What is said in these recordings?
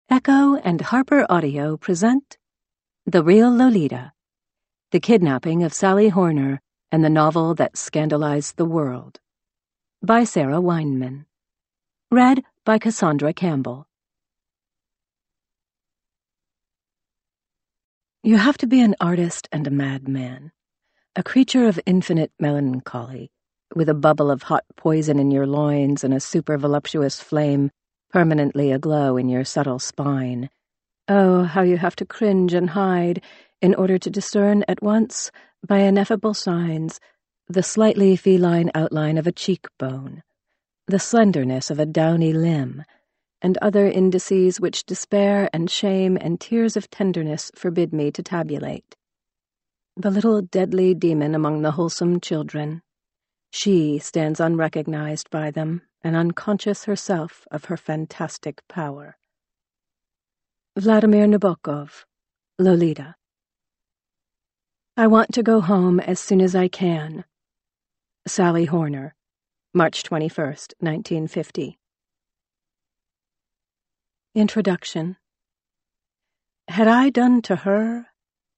Echo and Harper Audio present The Real Lolita, The Kidnapping of Sally Horner and the Novel That Scandalized the World, by Sarah Weinman. Read by Cassandra Campbell. You have to be an artist and a madman, a creature of infinite melancholy, with a bubble of hot poison in your loins and a super-voluptuous flame permanently aglow in your subtle spine. Oh, how you have to cringe and hide in order to discern at once, by ineffable signs, the slightly feline outline of a cheekbone, the slenderness of a downy limb, and other indices which despair and shame and tears of tenderness forbid me to tabulate. The little deadly demon among the wholesome children, she stands unrecognized by them and unconscious herself of her fantastic power. Vladimir Nabokov, Lolita. I want to go home as soon as I can. Sally Horner, March 21st, 1950. Introduction. Had I done to her?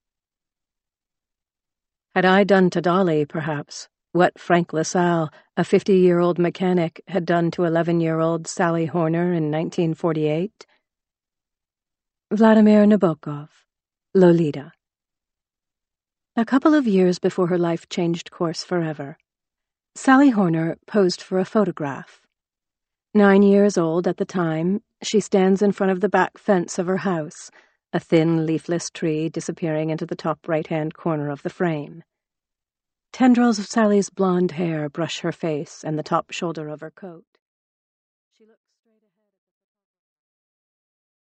Had I done to Dolly, perhaps, what Frank LaSalle, a 50-year-old mechanic, had done to 11-year-old Sally Horner in 1948? Vladimir Nabokov, Lolita. A couple of years before her life changed course forever, Sally Horner posed for a photograph. 9 years old at the time, she stands in front of the back fence of her house, a thin, leafless tree disappearing into the top right-hand corner of the frame. Tendrils of Sally's blonde hair brush her face and the top shoulder of her coat.